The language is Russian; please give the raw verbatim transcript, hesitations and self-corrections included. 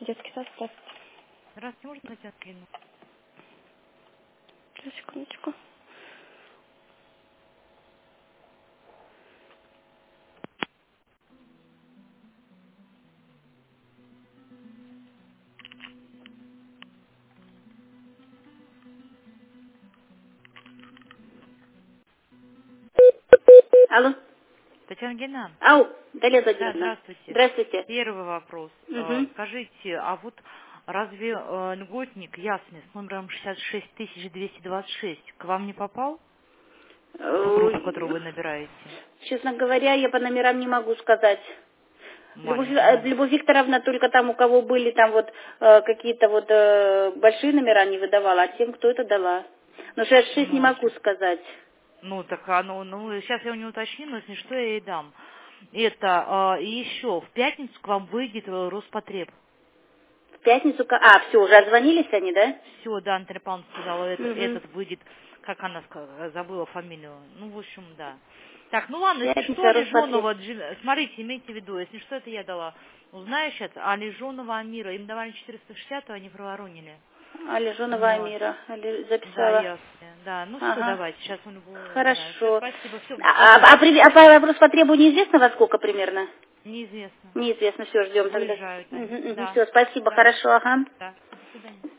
Детский сад, здравствуйте. Здравствуйте, можно Татьяна Кирилловна? Сейчас, секундочку. Алло. Татьяна Геннадьевна? Ау, Далия Да, Владимировна. здравствуйте. Здравствуйте. Первый вопрос. Э, Угу. Скажите, а вот разве э, льготник ясный с номером шестьдесят шесть тысяч двести двадцать шесть к вам не попал? В группу, которую вы набираете? Честно говоря, я по номерам не могу сказать. Любовь, Маленький, э, ну, Любовь Викторовна только там, у кого были там вот э, какие-то вот э, большие номера не выдавала, а тем, кто это дала. Но шестьдесят шесть не ну, могу сказать. ну, так оно, ну, сейчас я у него уточню, но если что, я ей дам. Это, э, и еще, в пятницу к вам выйдет э, Роспотреб. В пятницу... ка- А, все, уже отзвонились они, да? Все, да, Антон Павловна сказала, это, Угу. этот выйдет, как она сказала, забыла фамилию. Ну, в общем, да. Так, ну ладно, если что, Пятница, Роспотреб. Лежонова, Джи- смотрите, имейте в виду, если что, это я дала. Узнаешь это, а Лежонова Амира, им давали четыреста шестьдесят, а они проворонили. Алижонова Вот. Амира. Али- Да, Записала. ясно. Да, ну все, Ага. давайте, сейчас у него, да, все, Хорошо. спасибо, все, А, вопрос а, а при- а по вопрос по требу неизвестно во сколько примерно? неизвестно. Неизвестно, все, ждем тогда. Выезжают они. Угу, Да, все, спасибо, да, хорошо, ага. да. До свидания.